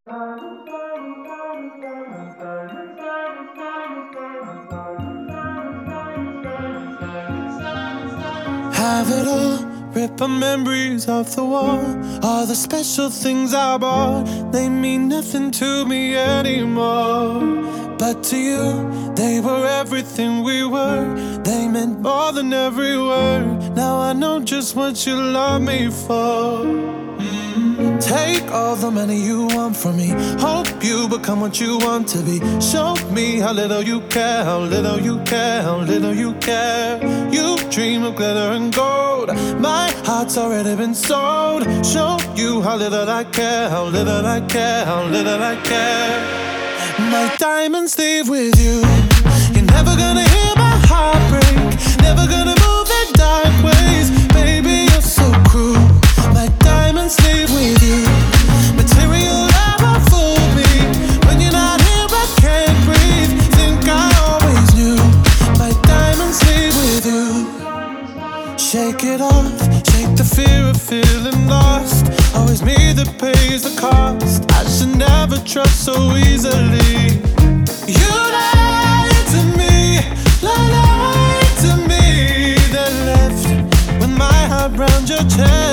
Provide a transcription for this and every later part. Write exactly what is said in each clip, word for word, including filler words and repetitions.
Have it all, rip our memories off the wall. All the special things I bought, they mean nothing to me anymore. But to you, they were everything we were. They meant more than every word. Now I know just what you love me for. Mm. Take all the money you want from me. Hope you become what you want to be. Show me how little you care, how little you care, how little you care. You dream of glitter and gold. My heart's already been sold. Show you how little I care, how little I care, how little I care. My diamonds leave with you. You're never gonna hear my heart break. Never gonna move in dark ways. Baby, you're so cruel. My diamonds leave with you. Material never fooled me. When you're not here, I can't breathe. Think I always knew. My diamonds leave with you. Shake it off, shake the fear of feeling lost. Always me that pays the cost. I should never trust so easily. You lied to me, lied to me. Then left with my heart round your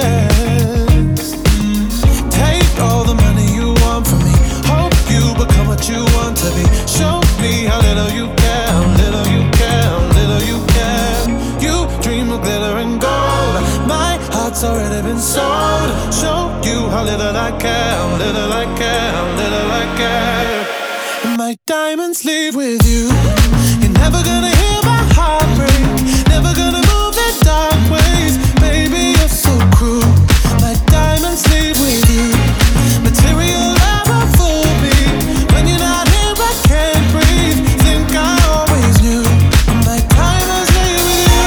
chest. Mm. Take all the money you want from me. Hope you become what you want to be. Show me how little you care, how little you care, how little you care. You dream of glitter and gold. My heart's already been sold. Show you how little I care, how little I care, how little I care. My diamonds leave with you. You're never gonna hear my heart break. Never gonna move in dark ways. Baby, you're so cruel. My diamonds leave with you. Material never fooled me. When you're not here, I can't breathe. Think I always knew. My diamonds leave with you.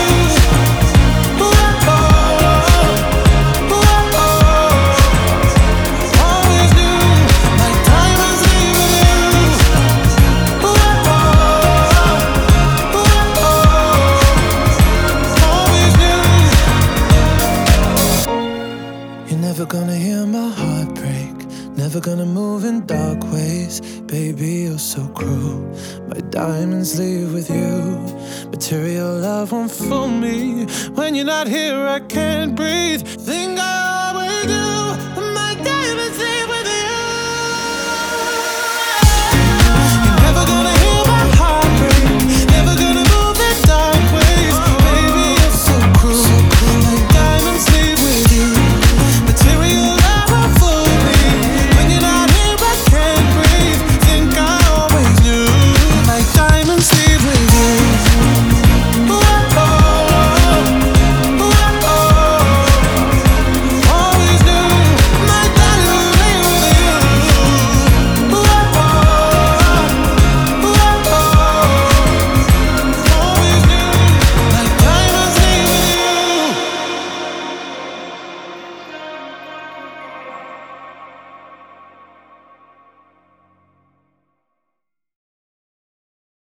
Ooh, oh, ooh, oh. Always knew. My diamonds leave with you. Ooh, oh, ooh, oh. Always knew. You're never gonna hear my heart break. Never gonna move in dark ways. Baby, you're so cruel. My diamonds leave with you. Material love won't fool me. When you're not here, I can't breathe. Think I